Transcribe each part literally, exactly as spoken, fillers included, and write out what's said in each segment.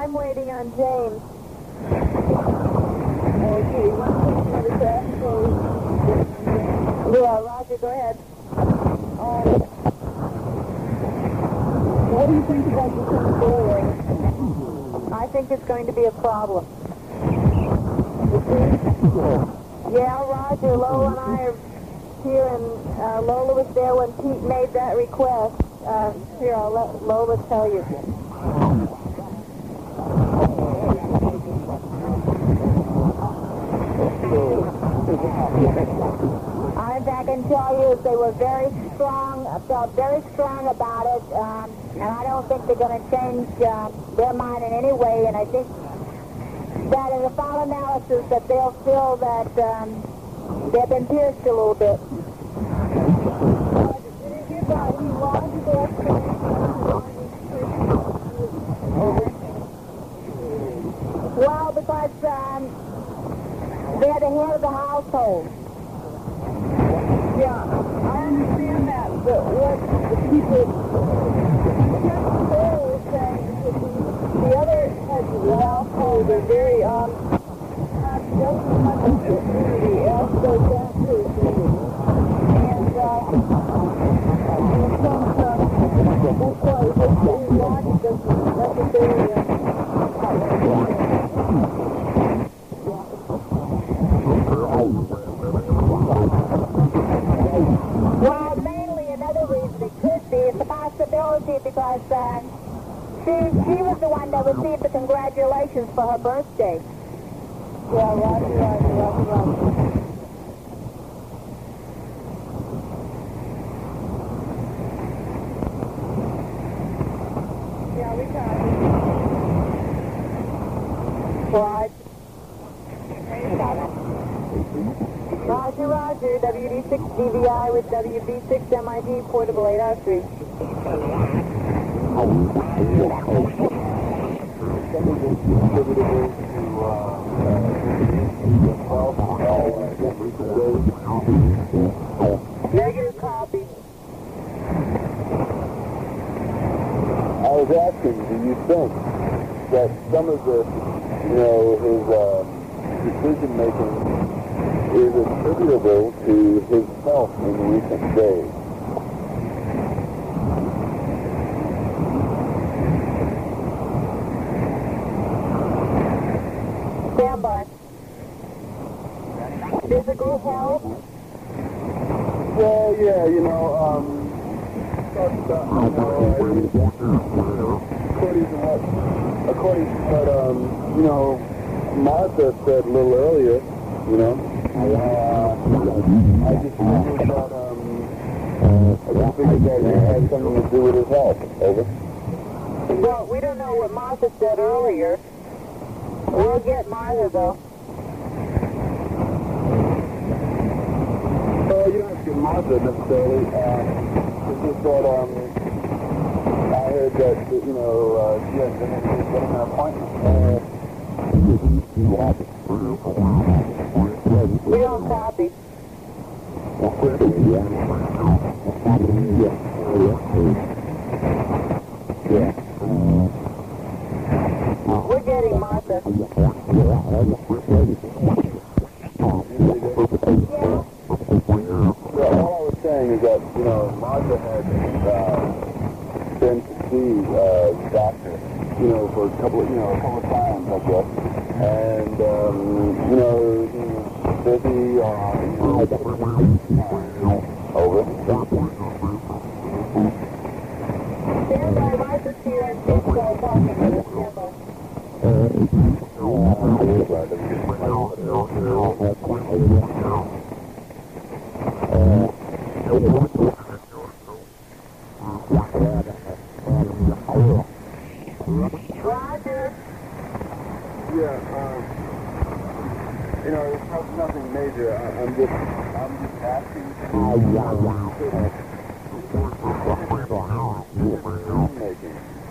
I'm waiting on James. Okay, one question at a time, so... Yeah, Roger, go ahead. Um, what do you think about the controller? I think it's going to be a problem. Yeah, Roger, Lola and I are here, and uh, Lola was there when Pete made that request. Uh, here, I'll let Lola tell you. I I can tell you they were very strong, felt very strong about it, um, and I don't think they're going to change uh, their mind in any way, and I think that in the final analysis that they'll feel that um, they've been pierced a little bit. Well, because um, they're the head of the household. Yeah, I understand that, but what the people, the saying is that the, the other heads of the household are very, um, not just as much as the community as those doctors and, uh, in some stuff, that's why this logic doesn't necessarily, uh, Well, mainly another reason it could be is the possibility because uh, she she was the one that received the congratulations for her birthday. yeah, Roger, Roger, Roger, Roger. Yeah, we got it. Right. Roger, Roger, W D six D V I with W B six M I D, portable eight oh three. Negative copy. I was asking, do you think that some of the, you know, his uh, decision-making is attributable to his health in recent days? Stand by. Physical health? Well, yeah, you know, um, talked about, you know, according to what, according to what, um, you know, Martha said a little earlier, you know, uh, I just figured that, um, I just figured that it had something to do with his health. Over. Well, we don't know what Martha said earlier. We'll get Martha, though. Well, you don't have to get Martha necessarily. Um, it's just that, um, I heard that, you know, uh, she had been getting an appointment. Uh, We don't copy. We're getting Martha. Well, all I was saying is that, you know, Martha had uh, been to see uh, the doctor, you know, for a couple of, you know, a couple of times, I guess. And, um, you know, he was busy, uh, you know, over. Stand by, Martha's here and she's uh, talking to us. Roger. Yeah, um, you know, it's not, nothing major. I, I'm just, I'm just asking. Making.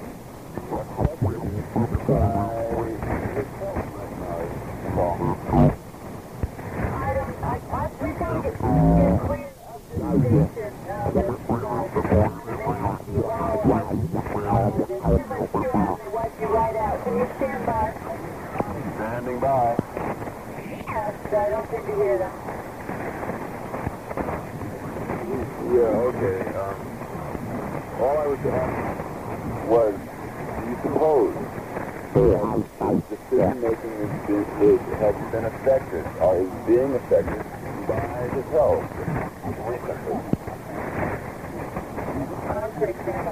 I don't, I, I, we can't get, get clear of the station. Uh, there's, uh, there's too much got you right out. Can you stand by? Standing by. Yes, I don't think you hear them. Yeah, okay. Um, all I was asking was, do you suppose that decision making is, is, is, has been affected, or is being affected by his health recently? I'm pretty sure.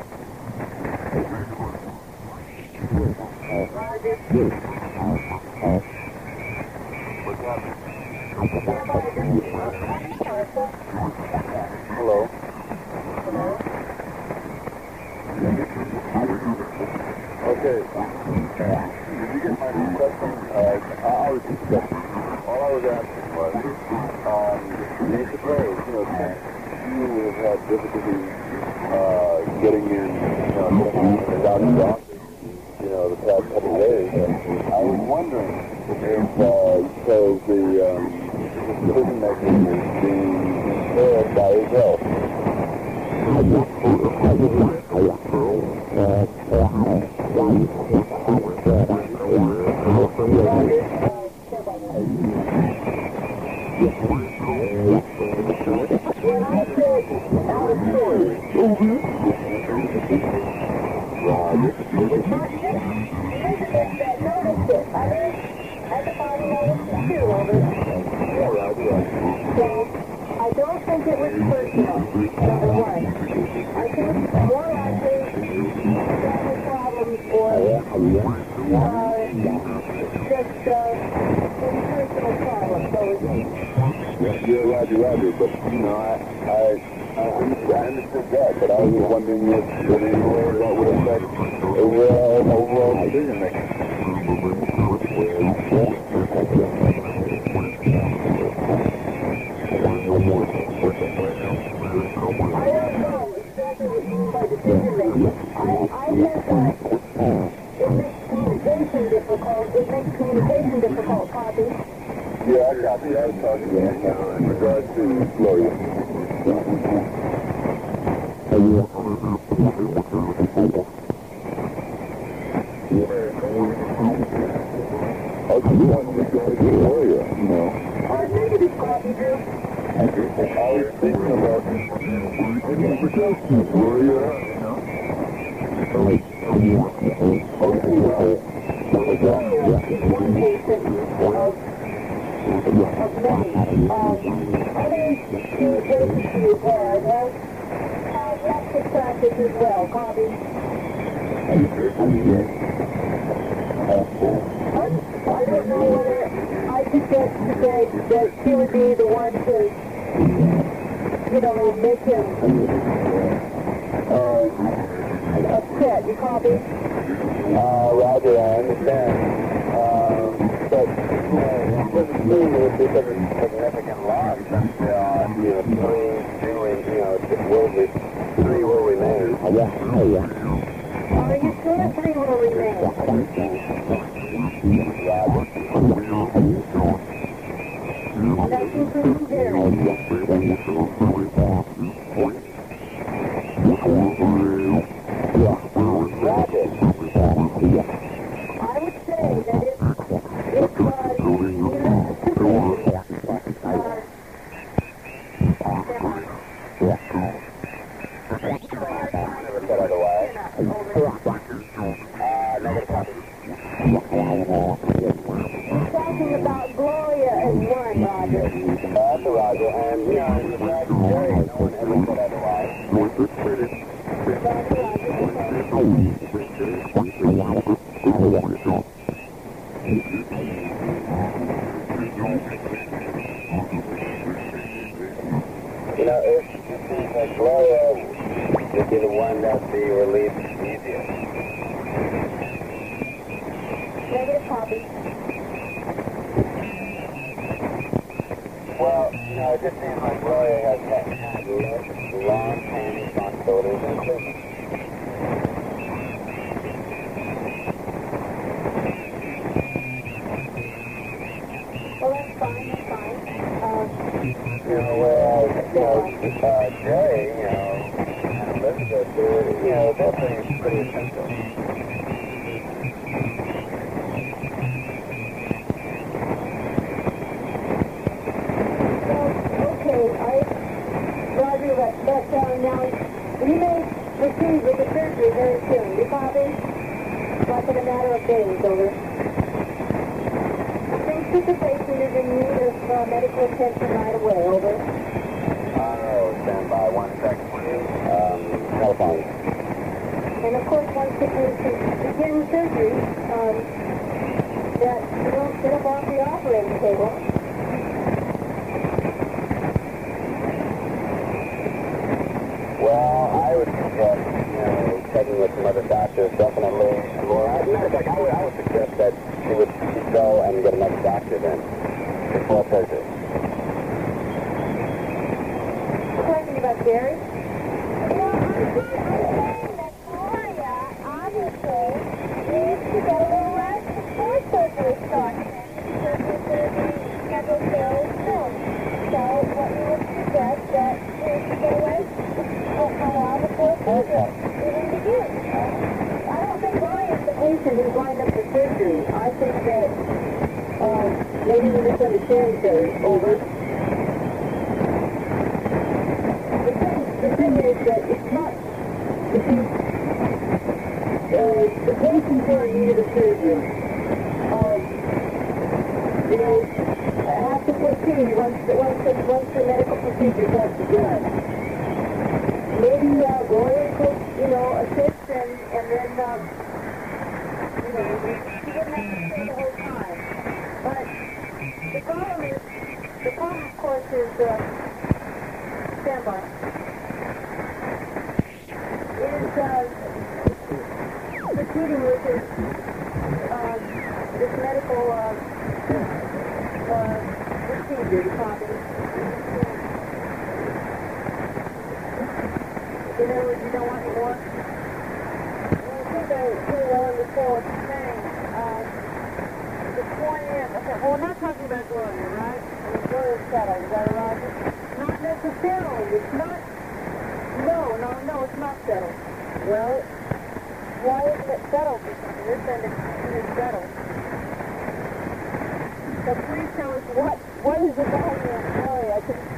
Hello? Okay. Did you get my question? Uh, I was just, all I was asking was, um, do you suppose, you know, since you have had difficulty uh, getting in, you know, getting in the doctor's office, you know, the past couple of days, I was wondering if, uh, because the um, decision making is being impaired by his health. I don't think it was personal, number one. I think more likely family problems or uh, just uh, personal problems. So Yeah, Roger, Roger, but, you know, I, I, I understood that, but I was wondering if, if in any way that would affect overall, overall decision making. It makes communication difficult, Poppy. Yeah, I got you. I was talking to you uh, in regards to Gloria. I was just wanting to go to Gloria, you know. I think it is Poppy, Drew. I was thinking about Gloria, you know. Practice as well, Bobby. I don't know whether I could get to say that she would be the one to, you know, make him uh, upset. You copy? Uh, Roger, I understand. Um, but, you know, it doesn't mean it would be such a significant loss since there are, you know, three, three, you know, worldly, three will remain. Are you sure three will remain? Roger. That's including Jerry. Roger. I would say that if, if uh, you left the Never said otherwise. Uh, negative copy. You're talking about Gloria as one, Roger. That's a Roger, and, you know, in regards to Jerry, no one ever said otherwise. You know, it, it seems like Gloria would be the one that would be released easiest. Negative copy. Well, you know, it just seems like Gloria has had long-standing responsibilities in Cleveland. Well, that's fine, that's fine. Uh, You know, whereas, you know, uh, Jerry, you know, and Elizabeth, they're, you know, they're pretty, pretty essential. You may proceed with the surgery very soon. You copy? Like in a matter of days, over. I think the patient is in need of uh, medical attention right away, over. Oh, stand by one second, please. Um, telephone. And of course, once the patient begins surgery, um, that you don't get up off the operating table. Well, I would suggest, you know, checking with some other doctors, definitely. Or, as a matter of fact, I would, I would suggest that she would go and get another doctor then, before surgery. We're talking about Gary? Well, I'm saying that Gloria obviously needs to get a little rest before surgery starts. Surgery is going to be scheduled fairly soon. So what you would suggest that she should get away a while before surgery even begins. I don't think Gloria is the patient who's lined up for surgery. I think that uh, maybe you misunderstand Gary. Over. The thing, the thing is that it's not, you see, uh, the patients who are in need of surgery, um, you know, have to proceed once the, once the, once the medical procedure has begun. Maybe uh, Gloria could, you know, assist and, and then, um, you know, she didn't have to stay the whole time. But the problem is, the problem, of course, is, uh, stand by. Is uh, proceeding with this, uh, this medical uh, uh, procedure, copy. In other words, you don't want any more? Well, I think I pretty well understand what you're saying. Uh, the point is, okay, well, we're not talking about Gloria, right? I mean, Gloria's settled, is that right? Not necessarily. It's not. No, no, no, it's not settled. Well, why isn't it settled? Because you're saying it is settled. So please tell us what, what is the value of Gloria?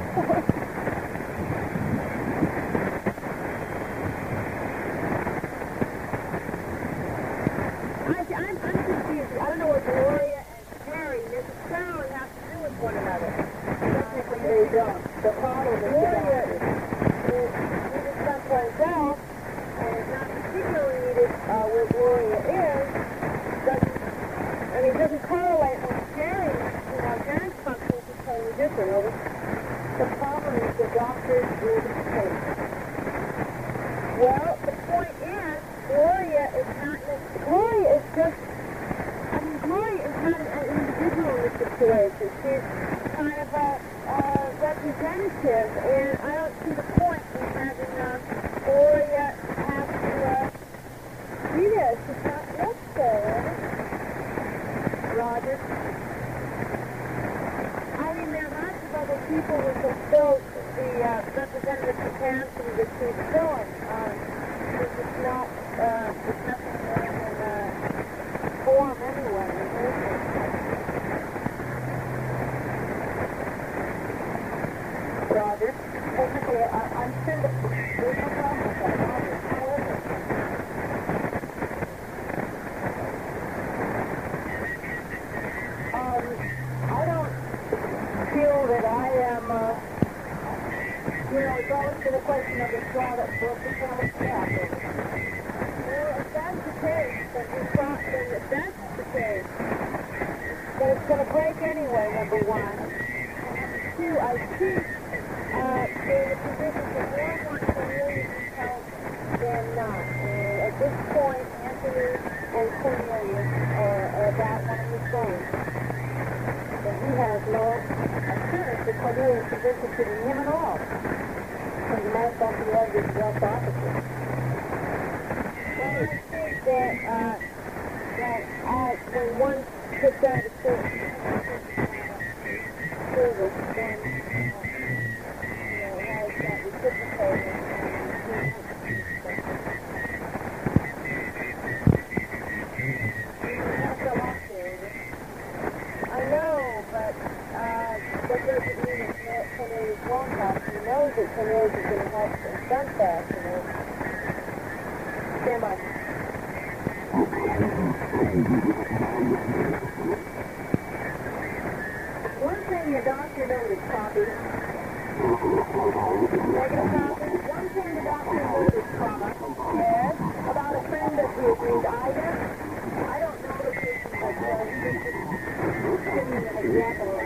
I, I'm, I'm confused. I don't know what Gloria and Harry necessarily have to do with one another. Technically, they don't. The problem is Gloria is needed someplace else, and is not particularly needed uh, where Gloria is. Doesn't, I mean, it doesn't correlate with Jerry. You know, Jerry's function is totally different. Over. The problem is the doctors do the patient. Well, the point is, Gloria is not. Gloria is just. I mean, Gloria is not an individual in this situation. She's kind of a, a representative, and I don't see the point in having uh, Gloria have to uh, be there. She's not necessary. Roger. I mean, there are lots of other people who can fill the uh, representative capacity that she's filling. Um, it's just not, uh, it's nothing more than uh, form anyway. Roger. Okay, I, I'm sure that there's no problem with that. Roger. However, um, I don't feel that I am, uh, you know, it's always been a question of the straw that broke the camel's back. Well, if that's the case, then we thought that if that's the case, then it's going to break anyway, number one. And number two, I see uh, the positions that more want to really be help than not. And at this point, Anthony and Cornelius are, are about one of the same. And he has no assurance that Cornelius is interested in him at all. As a matter of fact, he has his just opposite. Well, I think that, uh, that uh, when one puts down the service, then, uh, you know, has that reciprocated. One thing the doctor noticed, Poppy. Negative copy. One thing the doctor noticed, Papa, is about a friend of his named Ida. I don't know the person, but uh, he was just giving me an example.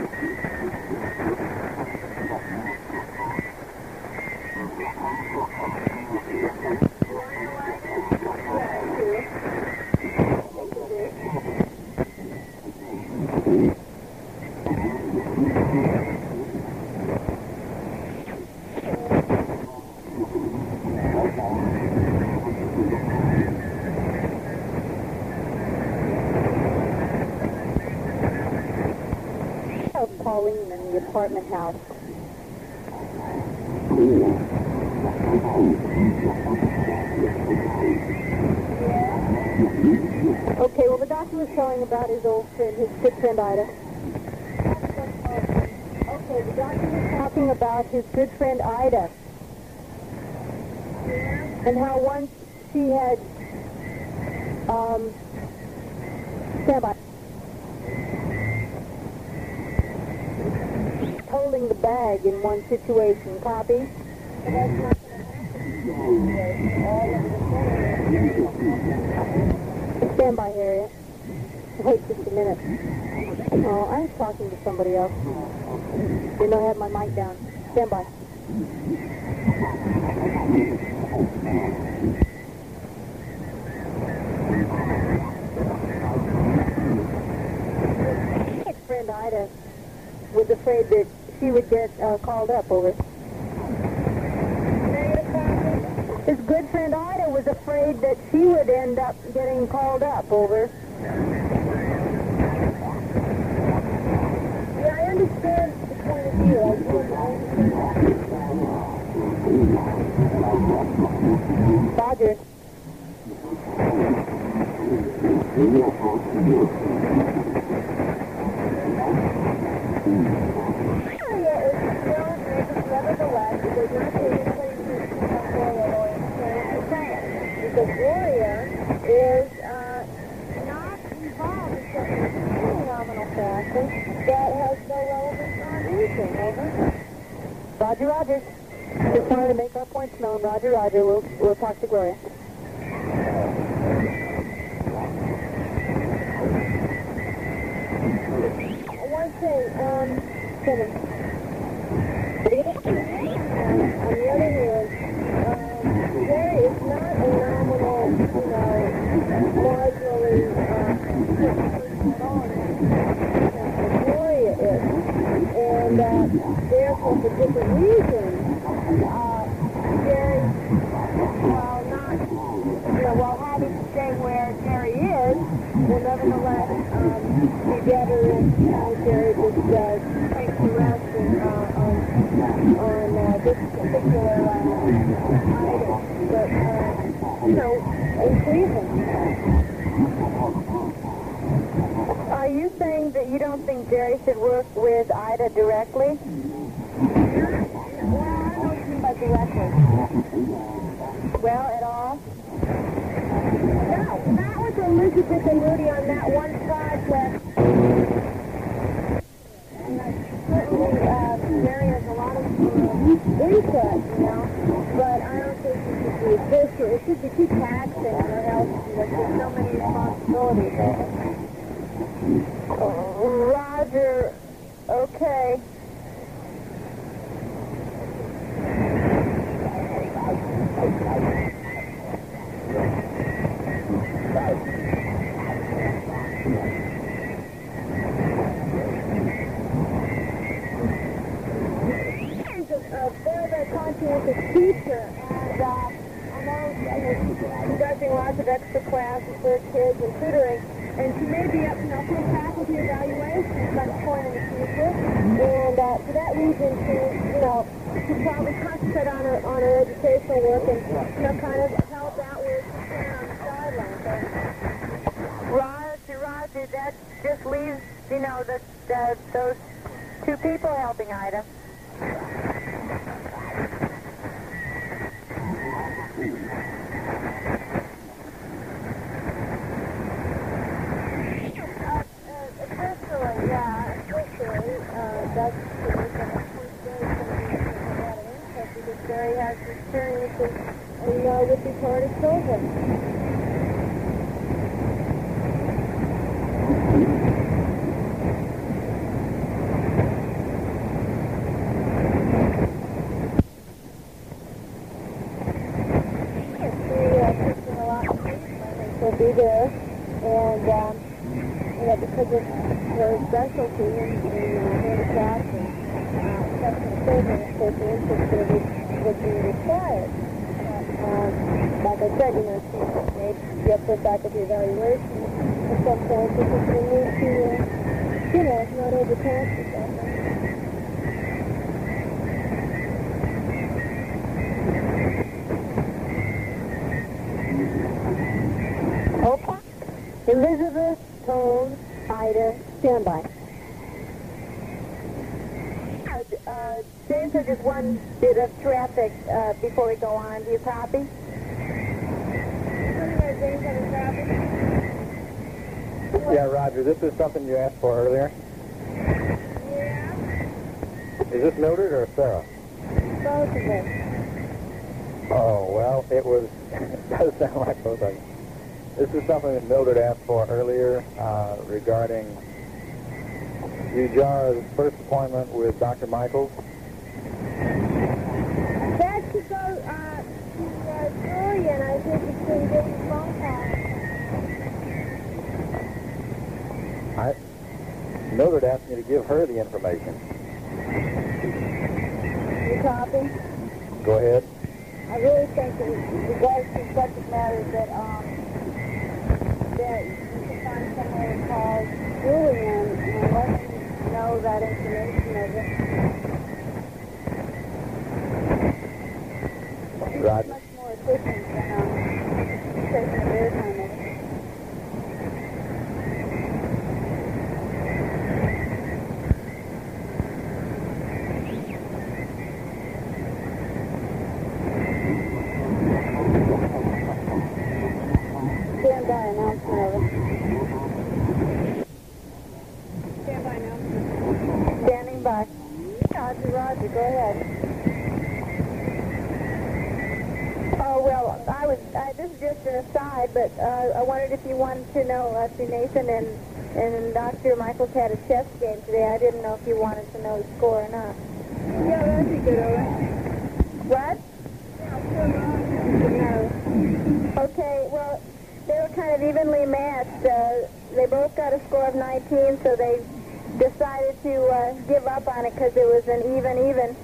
Pauline in the apartment house. Okay, well, the doctor was telling about his old friend, his good friend Ida. Okay, the doctor was talking about his good friend Ida. And how once she had, um, stand by. Holding the bag in one situation. Copy? Stand by, Harriet. Wait just a minute. Oh, I was talking to somebody else. Didn't know I had my mic down. Stand by. His friend Ida was afraid that she would get uh, called up over. His good friend Ida was afraid that she would end up getting called up over. Yeah, I understand the point of view. I do understand. Roger. Nevertheless, it does not take anybody to Gloria Lawrence because Gloria is uh, not involved except in a completely nominal fashion that has no relevance on anything. Over. Roger, Roger. Just wanted to make our points known. Roger, Roger. We'll, we'll talk to Gloria. One thing, um, Kevin. On the other hand, um, Jerry is not a nominal, you know, marginally uh, person at all. Gloria is. And uh, therefore, for different reasons, uh, Jerry, while not, you know, while having to stay where Jerry is, will nevertheless um, be better if uh, Jerry just uh, takes the rest and, uh, on on uh, this particular uh, item, but, uh, you know, in Cleveland. Are you saying that you don't think Jerry should work with Ida directly? Well, I don't know what you mean by directly. Well, at all? No, not with Elizabeth and Rudy on that one project. Certainly, uh, Jerry has a lot of uh, input, you know, but I don't think it should be official. It should be too taxing, or else there's just so many responsibilities. Oh, Roger, okay. Conscientious teacher, and uh, I know she's conducting lots of extra classes for kids and tutoring, and she may be up, you know, for faculty evaluation at some point in the future, and uh, for that reason, she, you know, should probably concentrate on her on her educational work and, you know, kind of help out where she can on the sidelines. Roger, Roger, that just leaves, you know, the, the, those two people helping Ida. will be there. And, um, you know, because of her specialty in, in uh, handicaps and uh, customer service, of course, the interest there would, would be required. Um, like I said, you know, she made the upper faculty evaluation at some point because we need to, uh, you know, not overtax yourself. Okay. Elizabeth told Ida, stand by. Uh, uh, James, there's just one bit of traffic uh, before we go on. Do you copy? Yeah, Roger, this is something you asked for earlier. Yeah, Is this Mildred or Sarah? both of them. Oh, well, it was, it does sound like both of you. This is something that Mildred asked for earlier uh, regarding Ujara's first appointment with Doctor Michaels. That's to go uh, to uh, Julian. I think it's been getting phone calls. I, Mildred asked me to give her the information. You copy? Go ahead. I really think that in regards to subject matters that um that you can find somewhere to call Julian and let him know that information of it. It's Roger. much more efficient than um, taking a bear time of it. Stand by announcement of it. Stand by announcement. Standing by. Roger, Roger, go ahead. Oh, well, I was, uh, this is just an aside, but uh, I wondered if you wanted to know, uh, see, Nathan and, and Doctor Michaels had a chess game today. I didn't know if you wanted to know the score or not. Yeah, that'd be good, Owen. What? No. Okay, well, they were kind of evenly matched. Uh, they both got a score of nineteen, so they decided to uh, give up on it because it was an even-even.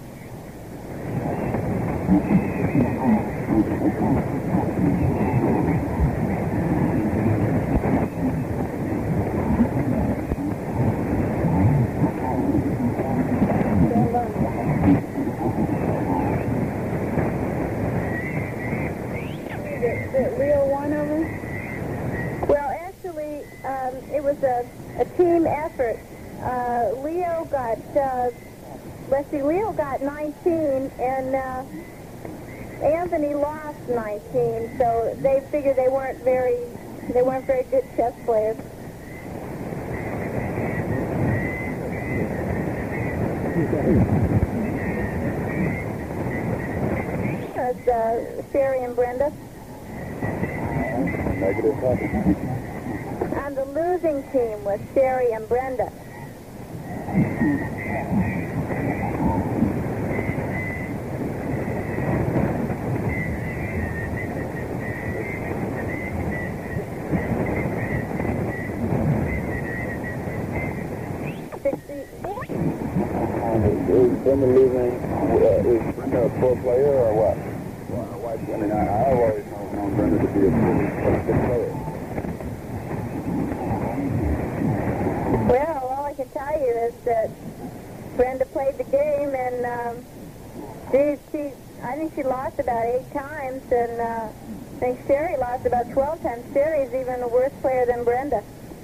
That Leo won over? Well, actually, um, it was a, a team effort. Uh, Leo got, uh, let's see, Leo got nineteen, and uh, Anthony lost nineteen, so they figured they weren't very, they weren't very good chess players. That's uh, Sherry and Brenda. Negative copy. And the losing team was Sherry and Brenda. sixty-four. Is Brenda losing, uh, is Brenda a poor player or what? Well, why, I mean, I, I've always known, known Brenda to be a pretty good player. Well, all I can tell you is that Brenda played the game, and um, she, she, I think she lost about eight times, and uh, I think Sherry lost about twelve times. Sherry's even a worse player than Brenda.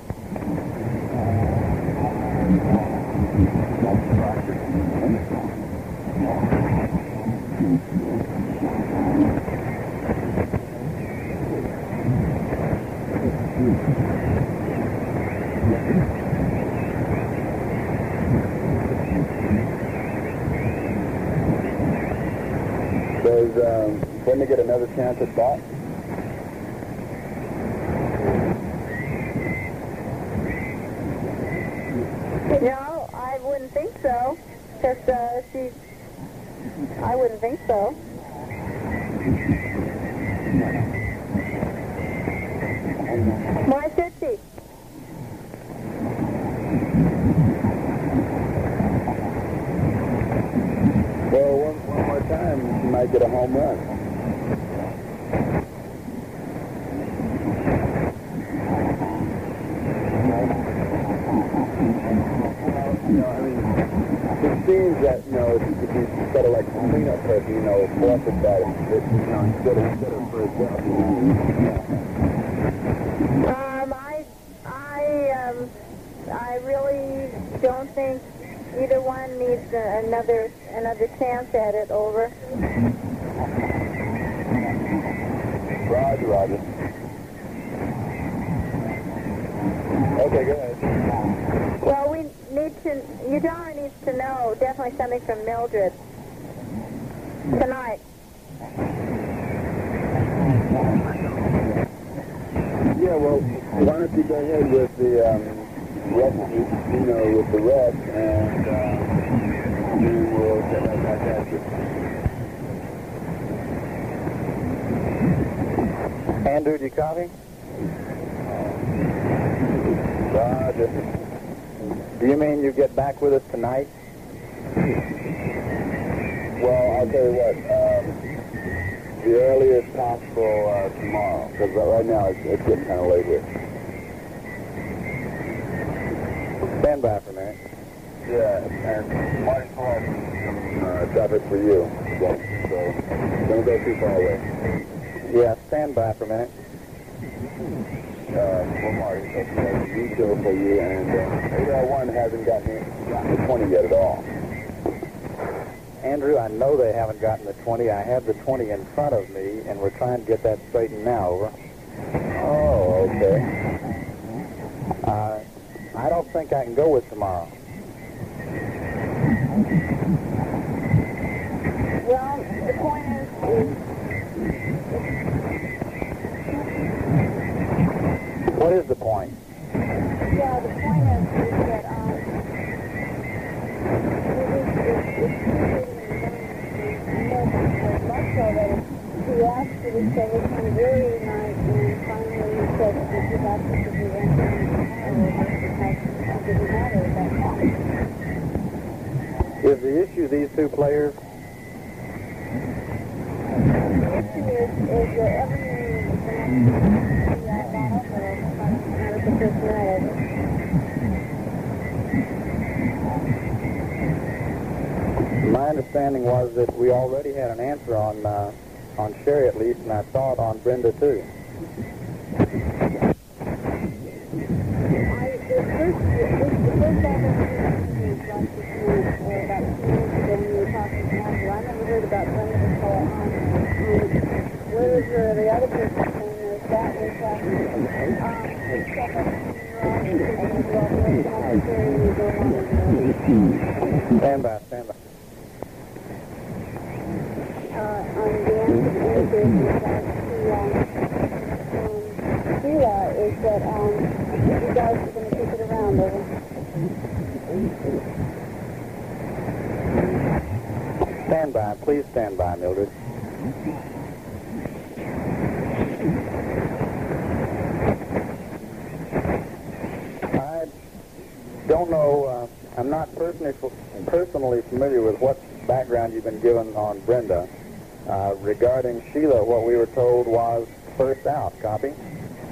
Does um, Brenda get another chance at that? No, I wouldn't think so, because uh, she, I wouldn't think so. More fifty. Well, one, one more time, she might get a home run. You know, I mean, it seems that, you know, if you could be sort of like a cleanup person, you know, force it that, you know, instead of, instead of for example, Um, I, I, um, I really don't think either one needs a, another, another chance at it. Over. Roger, Roger. Okay, go ahead. Well, we need to, Eudora needs to know definitely something from Mildred tonight. Yeah, well, why don't you go ahead with the, um, rest, you know, with the rest, and, um, then we'll get right back at you. Andrew, do you copy? Roger. Do you mean you get back with us tonight? Well, I'll tell you what, um, the earliest possible uh, tomorrow, because right now it's, it's getting kind of late here. Stand by for a minute. Yeah, and Marty Paul, some uh, traffic for you, so, so don't go too far away. Yeah, stand by for a minute. Uh, well, Marty, so that's a detail for you, and uh, A L one hasn't gotten, gotten the twenty yet at all. Andrew, I know they haven't gotten the twenty. I have the twenty in front of me, and we're trying to get that straightened now. Over. Oh, okay. Uh, I don't think I can go with tomorrow. Well, the point is, is What is the point? yeah, the point is, is that um, it is, it's much so that he asked you to stay with him very night, and finally he said that you have to be answering because it didn't matter at that time. Is the issue these two players? The issue is, is that every My understanding was that we already had an answer on uh, on Sherry at least, and I saw it on Brenda too. I, the first, the first time I heard you like this morning, or about two minutes ago when you were talking to Andrew, I never heard about Brenda before on, on wherever the other person's name is, that was, uh, um, Stand by, stand by. Uh, on the answer to the um, Sheila is that, um, you guys are going to keep it around, over. Stand by, please stand by, Mildred. I don't know, uh, I'm not personally, personally familiar with what background you've been given on Brenda. Uh, regarding Sheila, what we were told was first out. Copy? Okay,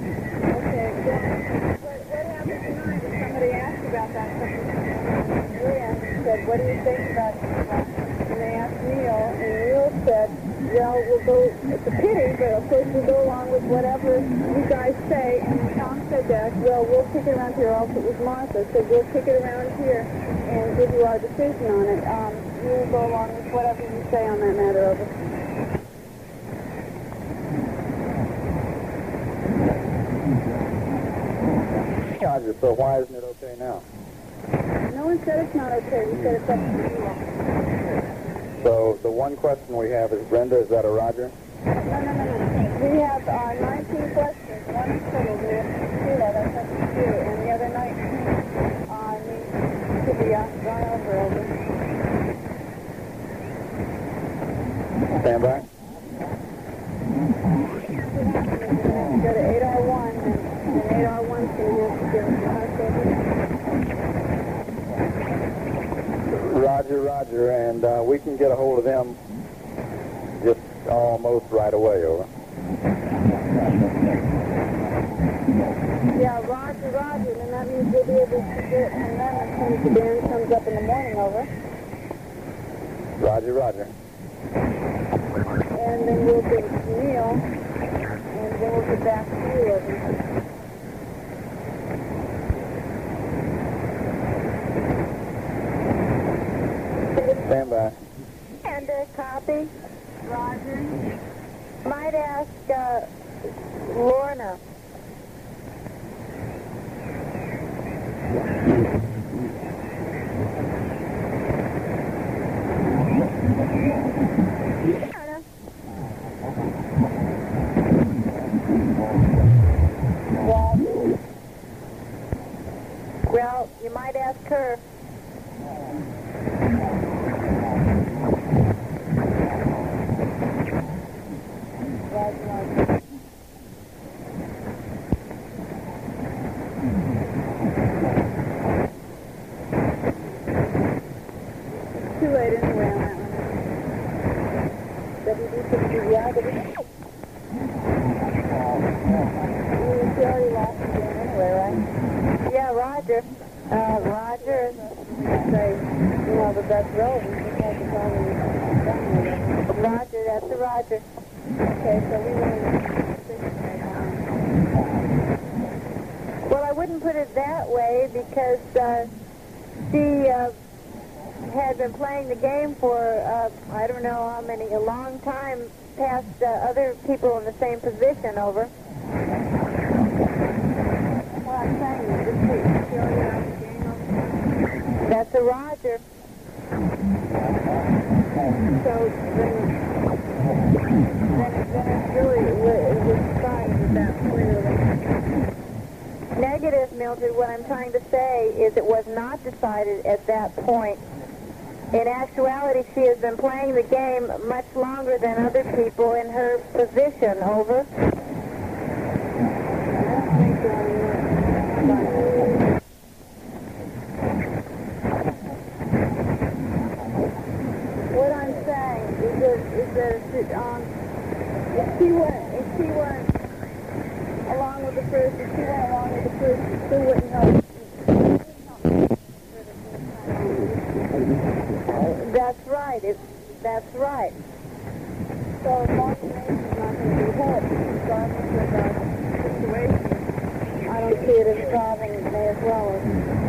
well, what, what happened tonight is somebody asked about that. Maria said, what do you think about that? And they asked Neil, and Neil said, well, we'll go, it's a pity, but of course we'll go along with whatever you guys say. And Tom said that, well, we'll kick it around here. Also, it was Martha said, we'll kick it around here and give you our decision on it. Um, we'll go along with whatever you say on that matter, over. Roger, so why isn't it okay now? No one said it's not okay. We said it's up to you. So the one question we have is Brenda, is that a Roger? No, no, no, no. We have uh, nineteen questions. One is total. We have Sheila, that's up to you. And the other nineteen uh, need to be uh, gone over. over. Stand by. Go to eight oh one and Roger, Roger, and uh, we can get a hold of them just almost right away, over. Yeah, Roger, Roger, and that means we'll be able to get it from them as soon as the band comes up in the morning, over. Roger, Roger. And then we'll give it to Neil, and then we'll get back to you, over. Stand by. And a copy. Roger. Might ask uh, Lorna. Lorna. Well, you might ask her. Too late anyway on that one. W D sixty, yeah, W D. She already lost the game anyway, right? Yeah, Roger. Uh, Roger. Say, you know, the best road. We just had to call him. Roger, that's a Roger. Okay, so we were in six right now. Well, I wouldn't put it that way because uh, she uh, had been playing the game for, uh, I don't know how many, a long time past uh, other people in the same position, over. Well, I'm saying, this is she already out of the game over there. That's a Roger. So then, then, then it's really, it was decided at that clearly. Negative, Mildred. What I'm trying to say is it was not decided at that point. In actuality, she has been playing the game much longer than other people in her position, over. I don't think so. What I'm saying is that, is that if, um, if she went, if she went along with the first, if she went along with the first, it still wouldn't help. That's right. It, that's right. So as long as Mason's not going to be hit, regardless of the situation, I don't see it as a problem as well as.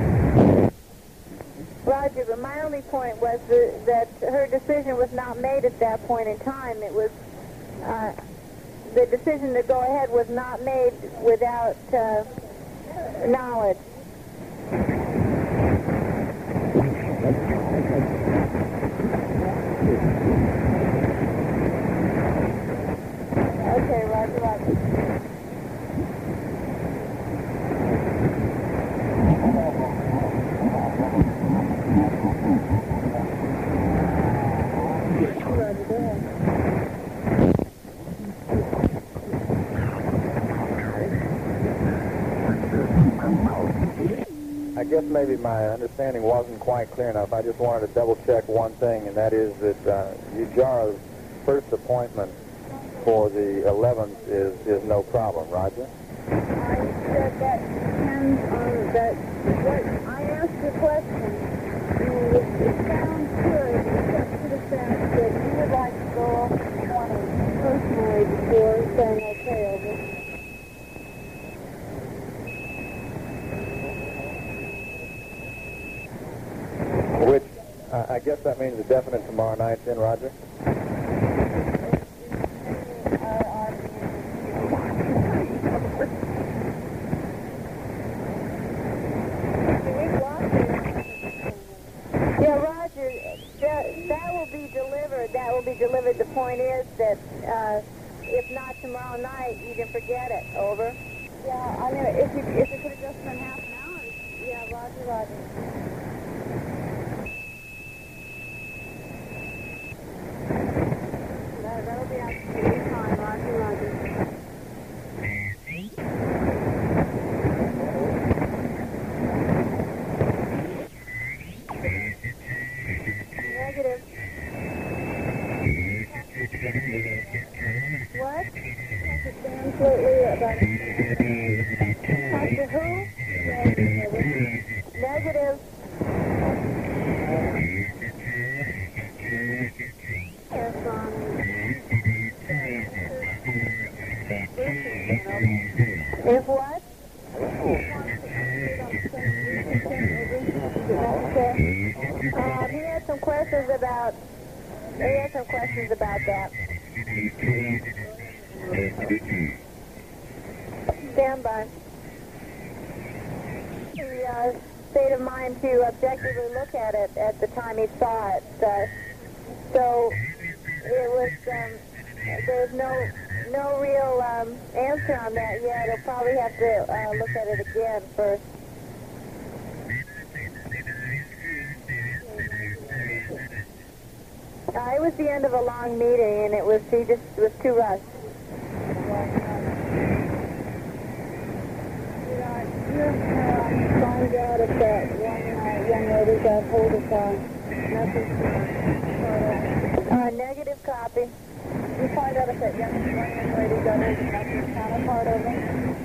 Roger, but my only point was the, that her decision was not made at that point in time. It was, uh, the decision to go ahead was not made without uh, knowledge. Okay, Roger, Roger. Roger, go ahead. I guess maybe my understanding wasn't quite clear enough. I just wanted to double check one thing, and that is that uh, Eujara's first appointment for the eleventh is, is no problem, Roger? I said that depends on that. What I asked the question, and it, it sounds good, except for the fact that you would like to go off the twenty personally before saying okay, over. Which, uh, I guess that means a definite tomorrow night then, Roger? Yeah, Roger, that, that will be delivered. That will be delivered. The point is that uh, if not tomorrow night, you can forget it. Over. Yeah, I mean, if you if it could have just been half an hour, yeah, Roger, Roger. That, that'll be absolutely fine, Roger, Roger. To who? Negative. If, um, if what? Okay. Um, he had some questions about, he had some questions about that. Stand by. The uh, state of mind to objectively look at it at the time he saw it. Uh, so it was, um, there's no no real um, answer on that yet. He'll probably have to uh, look at it again first. Uh, it was the end of a long meeting, and it was he just it was too rushed. Find out if that one uh, young lady got hold of uh, message. Uh, negative copy. You find out if that young, one young lady got hold of message counterpart of it.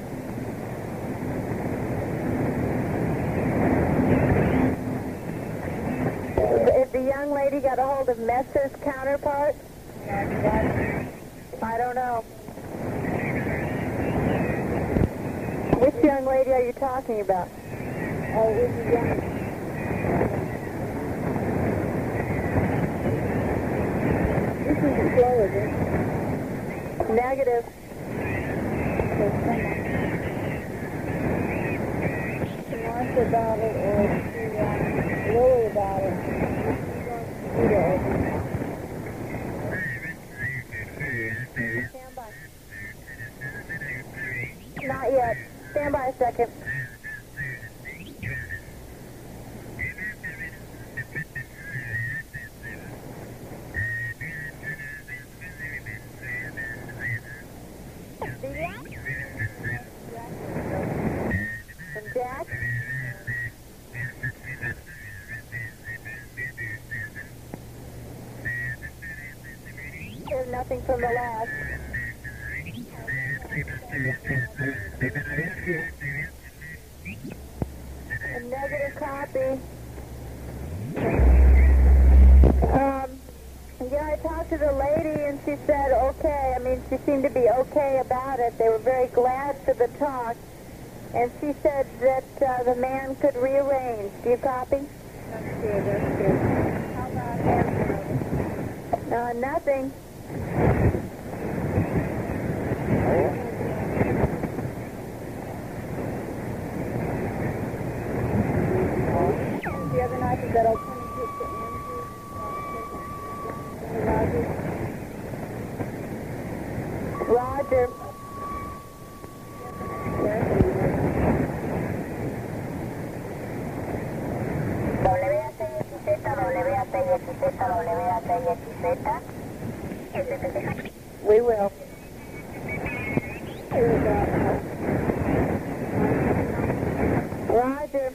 If the young lady got a hold of Messer's counterpart? I don't know. Which young lady are you talking about? Oh, it was young. This isn't slow, is it? Negative. To Martha about it or to uh, Lily about it. Stand by. Not yet. Stand by a second. Jack? There's nothing from the last. A negative copy. Um, yeah, I talked to the lady and she said okay. I mean, she seemed to be okay about it. They were very glad for the talk. And she said that uh, the man could rearrange. Do you copy? That's good, that's good. How about Amber? Uh, nothing. The other night is that alternative to Andrew? Uh, Roger. W A T X Z, W A T X Z, W A T X Z. We will. Roger.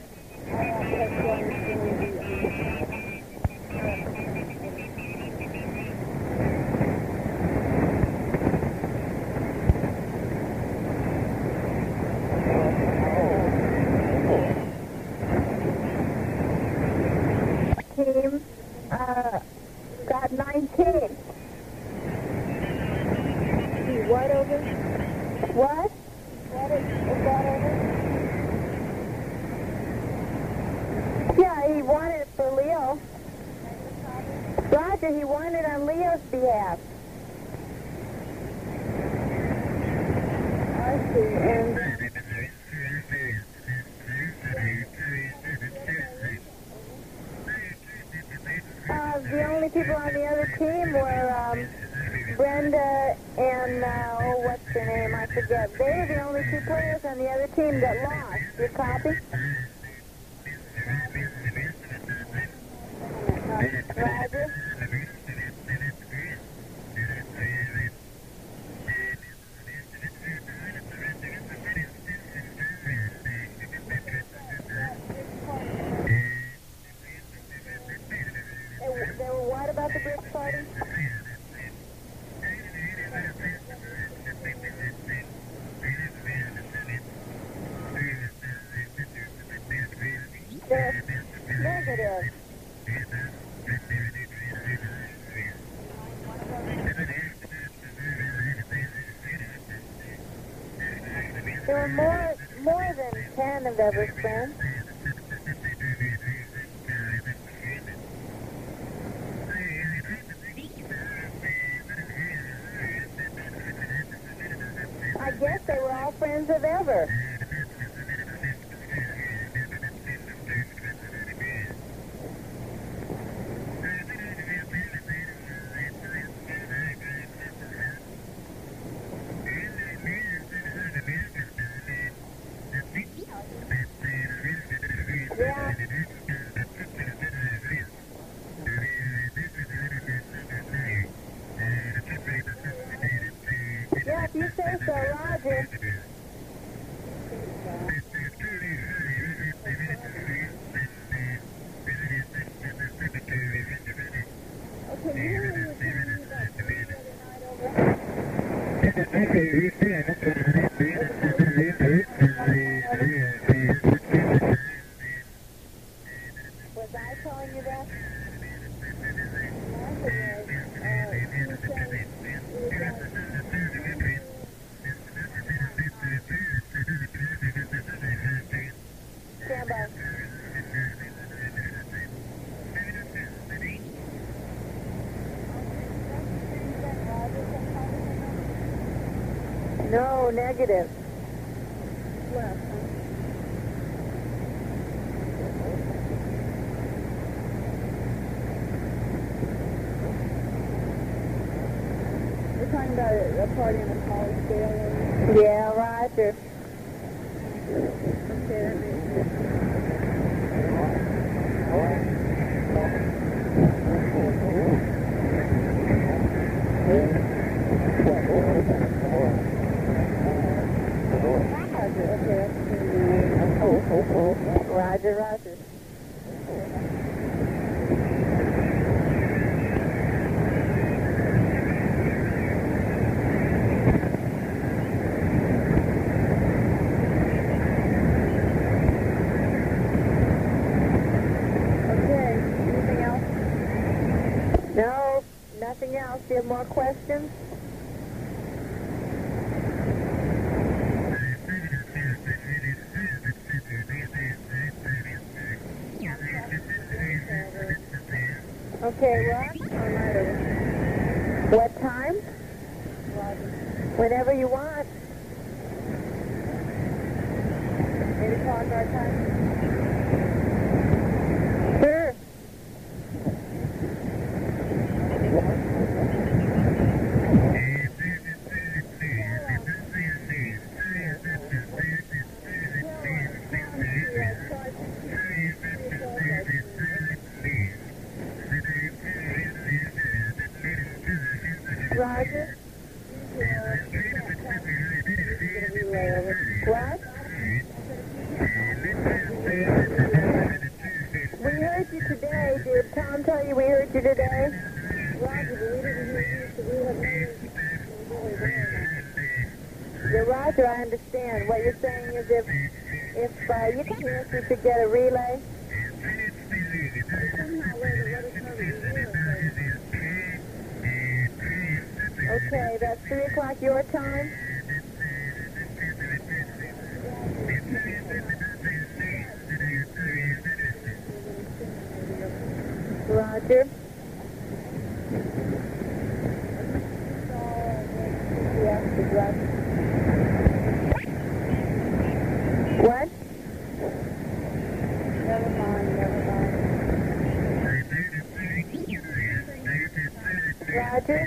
Team uh, got nineteen. What over? What? What is, is that over? Yeah, he won it for Leo. Roger, he won it on Leo's behalf. I see, and Uh, the only people on the other team were um, Brenda and, uh, oh, what's her name? I forget. They were the only two players on the other team that lost. You copy? Roger? They, they were what about the bridge party? Negative. There were more, more than ten of Ever's friends. I guess they were all friends of Ever. Yeah. Yeah, if you say so, Roger. Okay, you know when you were telling me about the other night over? Was I telling you that? Martha was, uh, she was saying it was like, Stand by. No, negative. left. We're talking about a, a party on a smaller scale. Yeah, Roger. Okay, that makes sense. Roger, Roger. Okay, anything else? No, nothing else. Do you have more questions? Okay, what? All night over. What time? Whenever you want. Eight o'clock our time. Sure. Roger? What? We heard you today. Did Tom tell you we heard you today? Roger, but we didn't hear you, so we have no. Yeah, Roger, I understand. What you're saying is if if uh, you can hear us, we should get a relay. Somehow later, let us know that you hear us. Okay, that's three o'clock your time. Roger. What? Never mind, never mind. Roger?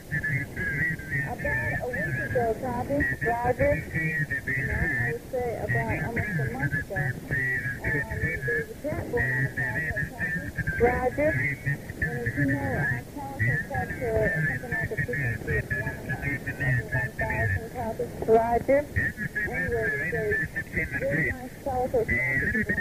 About a week ago, copy. Roger? No, I would say about almost a month ago. Um, there was a cat born on the podcast, Roger? and as you know, our telephone cuts are something like a frequency of one thousand copies. Roger? Anyway, there's a very nice telephone package.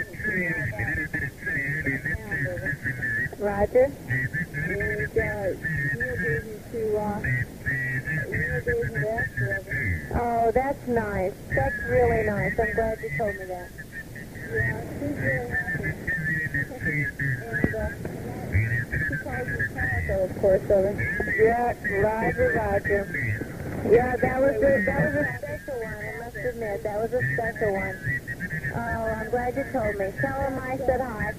Roger? And uh, Neil gave me to, uh, Neil gave me that forever. Oh, that's nice. That's really nice. I'm glad you told me that. Yeah, she's really happy. And, uh, she calls you Taco, of course, over. Yeah, Roger, Roger. Yeah, that was a, that was a special one, I must admit. That was a special one. Oh, I'm glad you told me. Tell him I said hi.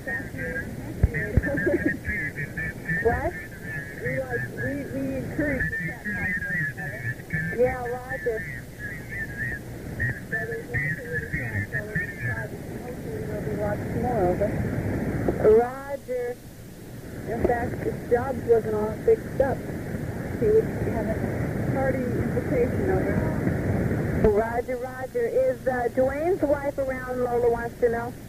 What? We, like, we, we encourage the cat talk. Yeah, Roger. So there's lots of little cats all over the side. Hopefully there'll be lots more of them. Roger. In fact, if Jobs wasn't all fixed up, he would have a hearty invitation over. Roger, Roger. Is uh, Dwayne's wife around, Lola wants to know?